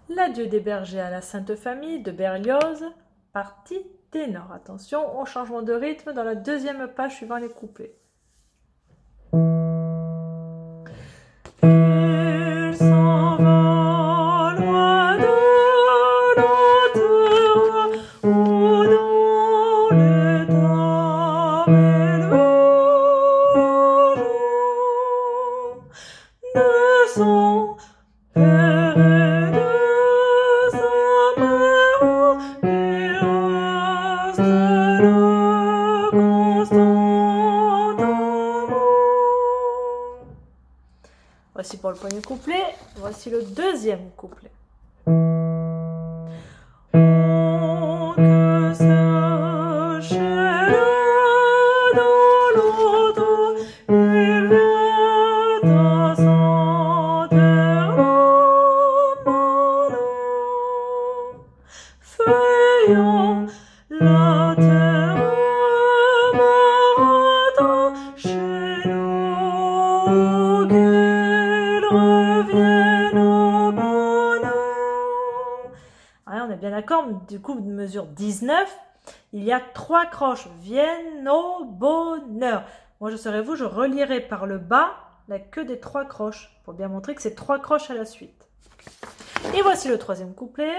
L'adieu des bergers à la Sainte Famille de Berlioz, partie ténor. Attention au changement de rythme dans la deuxième page suivant les couplets. Il s'en va loin de l'autre où dans l'état mélangeant de son père et de sa mère, il reste le constant amour. Voici pour le premier couplet, voici le deuxième couplet. Oh, que sachait dans l'autre, il vient à sa terre malin, feuillant la terre matin chez nous, qu'il revienne au bonheur. Ouais, on est bien d'accord, du coup, de mesure 19, il y a 3 croches. Viennent au bonheur. Moi, je serais vous, je relierai par le bas la queue des 3 croches, pour bien montrer que c'est 3 croches à la suite. Et voici le troisième couplet.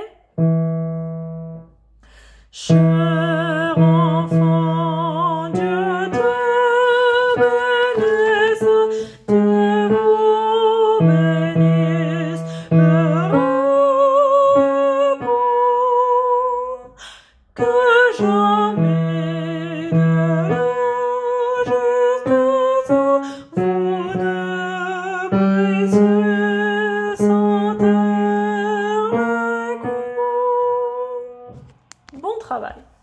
Cher enfant, Dieu te bénisse, Dieu vous bénisse, que jamais de la justesse vous ne brissiez sans terre un coup. Bon travail.